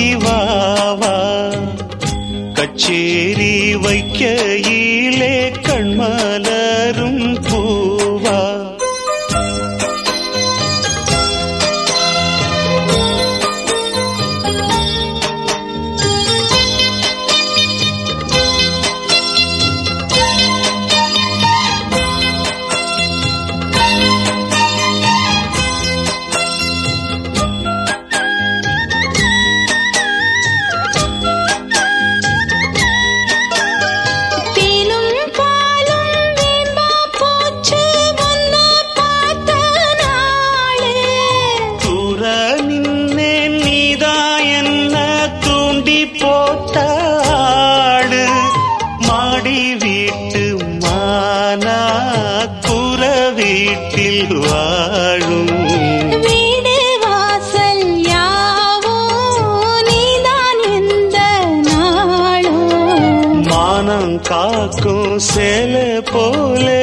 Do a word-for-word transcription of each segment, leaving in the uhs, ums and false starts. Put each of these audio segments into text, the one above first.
வாவா கச்சேரி வைக்கையிலே கண்மலரும் பூவா போட்டாடு மாடி வீட்டு மானா குற வீட்டில் வாழும் வீடு வாசல் யாவோ நீதான் எந்த நாளும் மானம் காக்கும் சேல போலே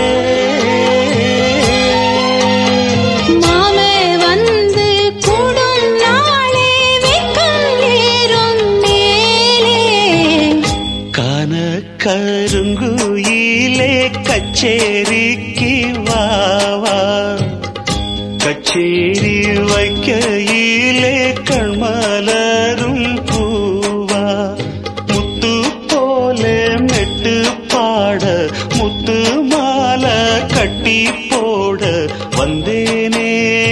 கருங்குயிலே கச்சேரிக்கு வாவா கச்சேரி வைக்கையிலே கண்மலரும் பூவா முத்து போல மெட்டு பாட முத்து மாலை கட்டி போட வந்தேனே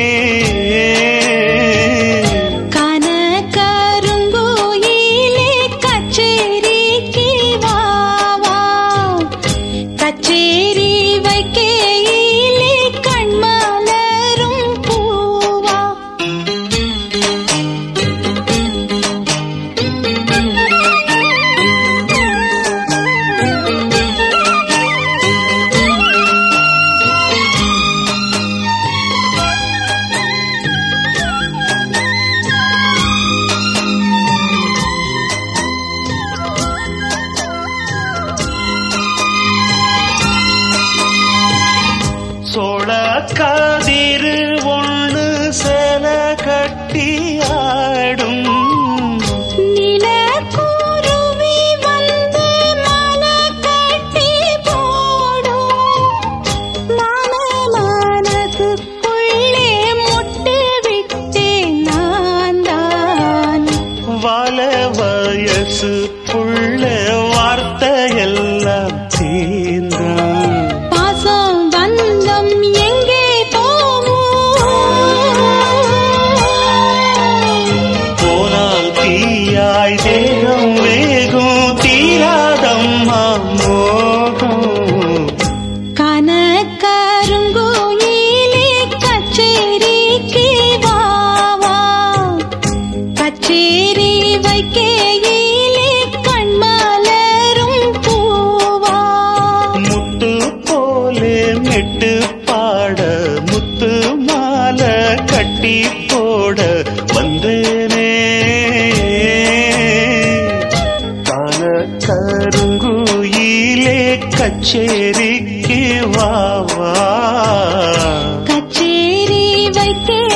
கச்சேரி வைக்கையிலே கண்மலரும் பூவா சோழ காதிரு ஒண்ணு சேல கட்டி ஆடும் நிலக்குருவி வந்து மாலை கட்டி போடும் மாம மனசுக்குள்ளே முட்டு விட்டேன் நான் தான் வாழ வயசு புள்ள வார்த்தையெல்லாம் தீர்ந்தான் பாசம் பந்தம் எங்கே போனால் தீயாய் தேகம் வேகும் தீராதம்மா மோகம் கனகருங்குயிலே கச்சேரிக்கு வாவா கச்சேரி வைக்கையிலே கண்மலரும் பூவா முத்து போலே மெட்டு பாட முத்து மாலை கட்டி போட வந்தேனே கால கருங்குயிலே கச்சேரிக்கு வாவா கச்சேரி வைக்க